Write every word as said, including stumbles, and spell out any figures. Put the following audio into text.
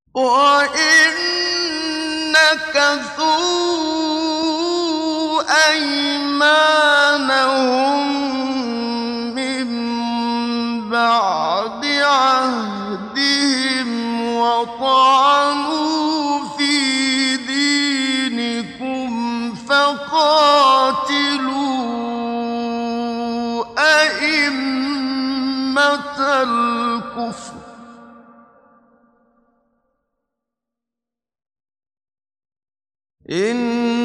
وَإِن نَّكَثُوا أَيْمَانَهُم مِّن بَعْدِ عَهْدِهِمْ وَطَعَنُوا فِي دِينِكُمْ فَقَاتِلُوا أَئِمَّةَ الْكُفْرِ إِنَّ